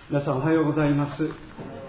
皆さんおはようございます。1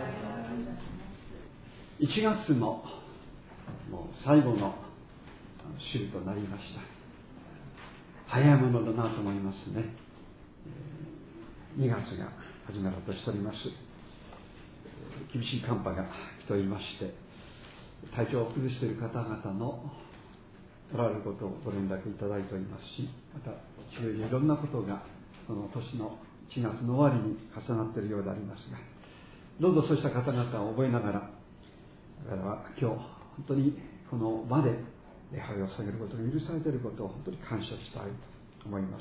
月のもう最後の週となりました。早いものだなと思いますね。2月が始まろうとしております。厳しい寒波が来ておりまして、体調を崩している方々のおられることをご連絡いただいておりますし、またいろんなことがこの年の1月の終わりに重なっているようでありますが、どうぞそうした方々を覚えながら、我々は今日本当にこの場で礼拝を捧げることが許されていることを本当に感謝したいと思います。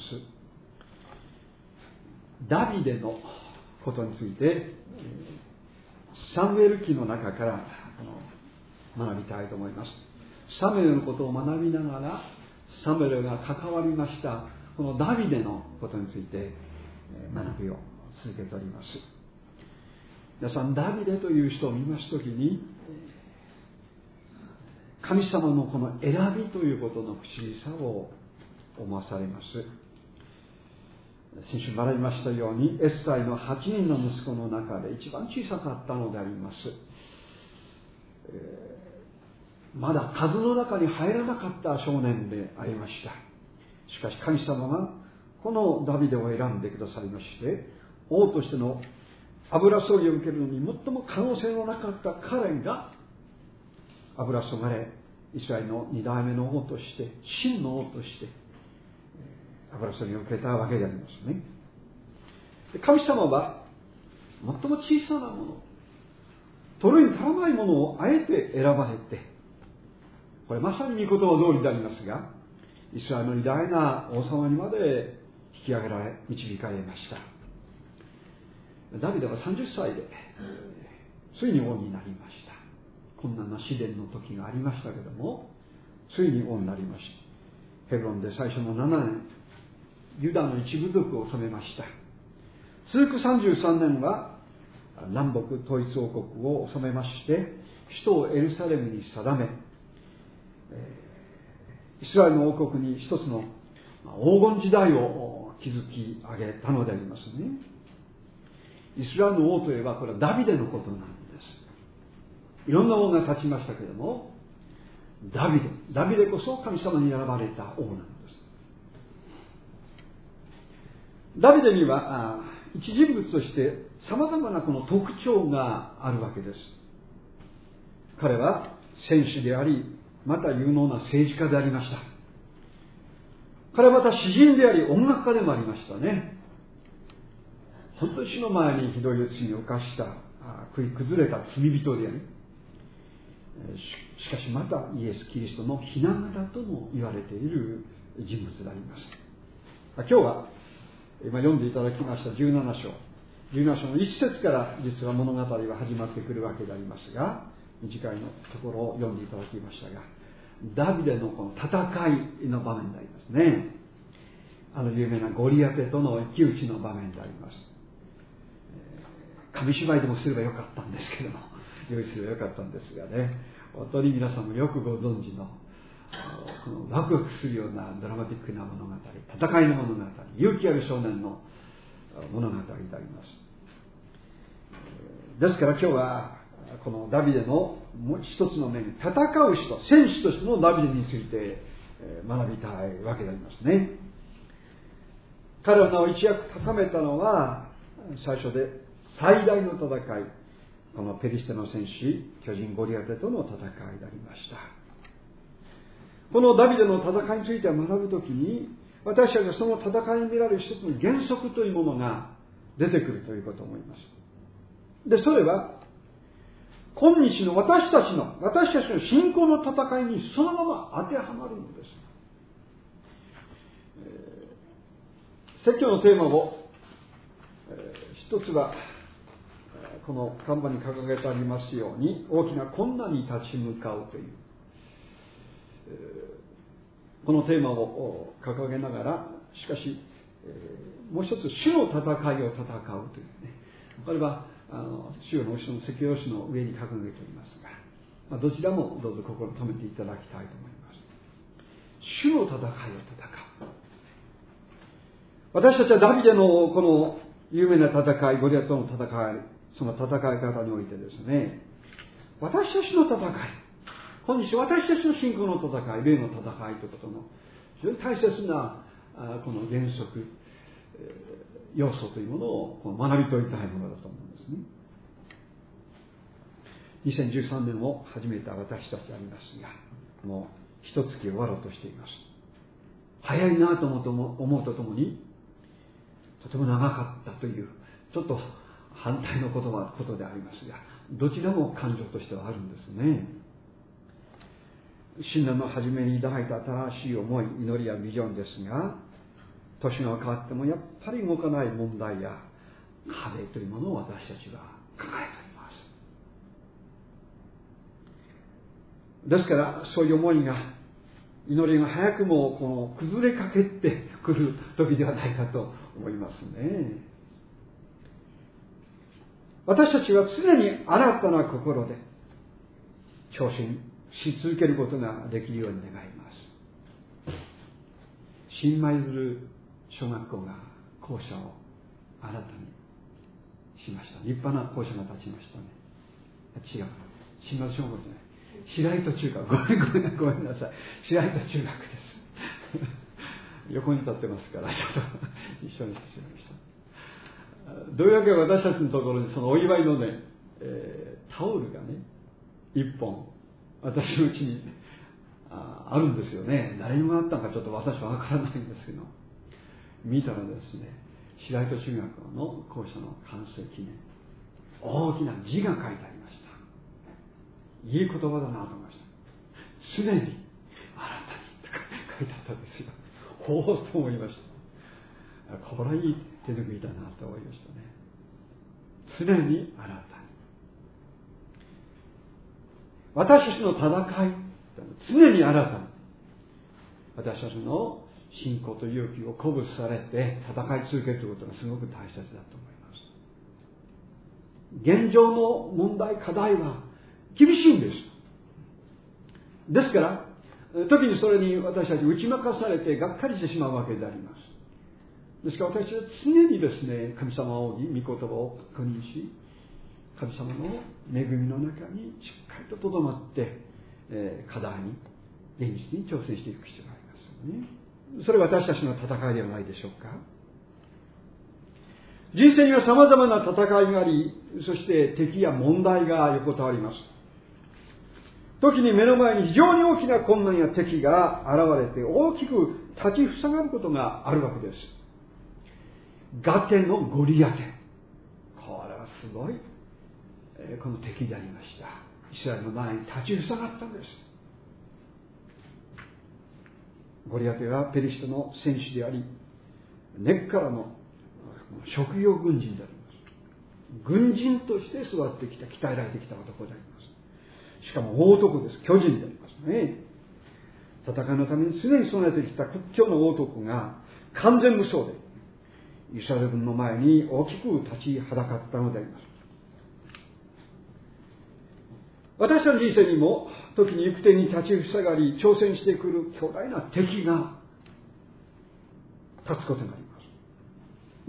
ダビデのことについてサムエル記の中から学びたいと思います。サムエルのことを学びながら、サムエルが関わりましたこのダビデのことについて学びを続けております。皆さん、ダビデという人を見ますときに、神様のこの選びということの不思議さを思わされます。先週学びましたように、エッサイの8人の息子の中で一番小さかったのであります。まだ数の中に入らなかった少年でありました。しかし神様がこのダビデを選んでくださりまして、王としての油注ぎを受けるのに最も可能性のなかった彼が油注がれ、イスラエルの2代目の王として、真の王として油注ぎを受けたわけでありますね。神様は最も小さなもの、取るに足らないものをあえて選ばれて、これまさに御言葉通りでありますが、イスラエルの偉大な王様にまで引き上げられ、導かれました。ダビデは30歳でついに王になりました。困難な試練の時がありましたけれども、ついに王になりました。ヘブロンで最初の7年、ユダの一部族を治めました。続く33年は南北統一王国を治めまして、首都をエルサレムに定め、イスラエルの王国に一つの黄金時代を築き上げたのでありますね。イスラエルの王といえばこれはダビデのことなんです。いろんな王が立ちましたけれども、ダビデこそ神様に選ばれた王なんです。ダビデには一人物として様々なこの特徴があるわけです。彼は戦士であり、また有能な政治家でありました。彼はまた詩人であり、音楽家でもありましたね。本当に主の前にひどい罪を犯した食い崩れた罪人であり、しかしまたイエス・キリストの雛形とも言われている人物であります。今日は今読んでいただきました17章の1節から実は物語は始まってくるわけでありますが、短いのところを読んでいただきましたが、ダビデのこの戦いの場面でありますね。有名なゴリアテとの一騎打ちの場面であります。紙芝居でもすればよかったんですけども、用意すればよかったんですがね、本当に皆さんもよくご存知のこのワクワクするようなドラマティックな物語、戦いの物語、勇気ある少年の物語であります。ですから今日はこのダビデのもう一つの面、戦う人、戦士としてのダビデについて学びたいわけでありますね。彼の名を一躍高めたのは、最初で最大の戦い、このペリシテの戦士、巨人ゴリアテとの戦いでありました。このダビデの戦いについて学ぶときに、私たちはその戦いに見られる一つの原則というものが出てくるということを思います。で、それは今日の私たちの信仰の戦いにそのまま当てはまるのです。説教のテーマを、一つはこの看板に掲げてありますように、大きな困難に立ち向かうという、このテーマを掲げながら、しかし、もう一つ主の戦いを戦うというね、これは主の後ろの説教紙の上に掲げておりますが、どちらもどうぞ心を留めていただきたいと思います。主の戦いを戦う。私たちはダビデのこの有名な戦い、ゴリアテとの戦い、その戦い方においてですね、私たちの戦い、今日私たちの信仰の戦い、霊の戦いということの非常に大切なこの原則、要素というものを学び取りたいものだと思うんですね。2013年を始めた私たちでありますが、もう一月終わろうとしています。早いなと思うとともに、とても長かったというちょっと反対のことでありますが、どちらも感情としてはあるんですね。新年の初めに抱いた新しい思い、祈りやビジョンですが、年が変わってもやっぱり動かない問題や壁というものを私たちは抱えております。ですからそういう思いが、祈りが早くもこの崩れかけてくる時ではないかと思いますね。私たちは常に新たな心で挑戦し続けることができるように願います。新舞鶴小学校が校舎を新たにしました。立派な校舎が建ちましたね。違う。新舞鶴小学校じゃない。白糸中学。ごめんなさい。白糸中学です。横に立ってますから、ちょっと一緒にしてしまいました。どういうわけか私たちのところにそのお祝いのね、タオルがね、一本、私のうちにあるんですよね。誰にもあったのかちょっと私はわからないんですけど、見たらですね、白糸中学の校舎の完成記念、大きな字が書いてありました。いい言葉だなと思いました。常に新たにと書いてあったんですよ。ほうと思いました。これはいい手拭いだなと思いましたね。常に新たに。私たちの戦い、常に新たに。私たちの信仰と勇気を鼓舞されて戦い続けるということがすごく大切だと思います。現状の問題、課題は厳しいんです。ですから、時にそれに私たち打ち負かされてがっかりしてしまうわけであります。ですから私たちは常にですね、神様を御言葉を確認し、神様の恵みの中にしっかりととどまって、課題に、現実に挑戦していく必要がありますよね。それは私たちの戦いではないでしょうか。人生には様々な戦いがあり、そして敵や問題が横たわります。時に目の前に非常に大きな困難や敵が現れて大きく立ちふさがることがあるわけです。ガテのゴリアテ。これはすごい、この敵でありました。イスラエルの前に立ちふさがったんです。ゴリアテはペリシテの戦士であり、根っからの職業軍人であります。軍人として育ってきた、鍛えられてきた男であります。しかも大男です。巨人でありますね。戦いのために常に備えてきた屈強の大男が完全無双でイスラエル軍の前に大きく立ちはだかったのであります。私たちの人生にも時に行く手に立ちふさがり挑戦してくる巨大な敵が立つことになります。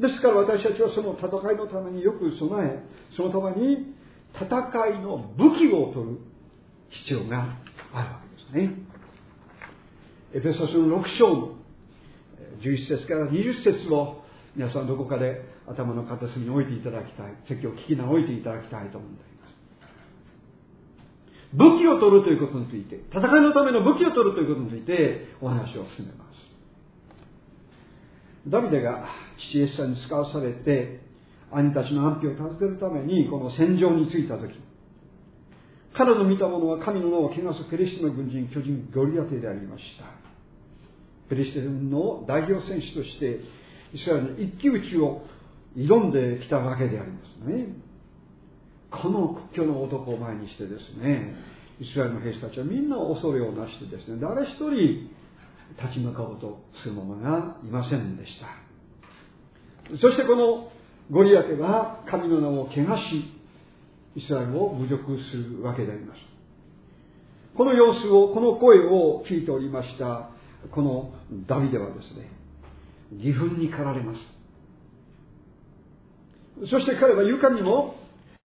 ですから私たちはその戦いのためによく備え、そのために戦いの武器を取る必要があるわけですね。エペソスの6章の11節から20節を皆さんどこかで頭の片隅に置いていただきたい、説教を聞き直していただきたいと思うんです。武器を取るということについて、戦いのための武器を取るということについてお話を進めます。ダビデが父イエスさんに使わされて兄たちの安否を尋ねるためにこの戦場に着いたとき、彼の見たものは神の名を汚すペリシテの軍人、巨人ゴリアテでありました。ペリシテ軍の代表選手としてイスラエルの一騎打ちを挑んできたわけでありますね。この屈強の男を前にしてですね、イスラエルの兵士たちはみんな恐れをなしてですね、誰一人立ち向かおうとする者がいませんでした。そしてこのゴリアテは神の名を汚し、イスラエルを侮辱するわけであります。この様子を、この声を聞いておりましたこのダビデはですね、義憤に駆られます。 そして彼は床にも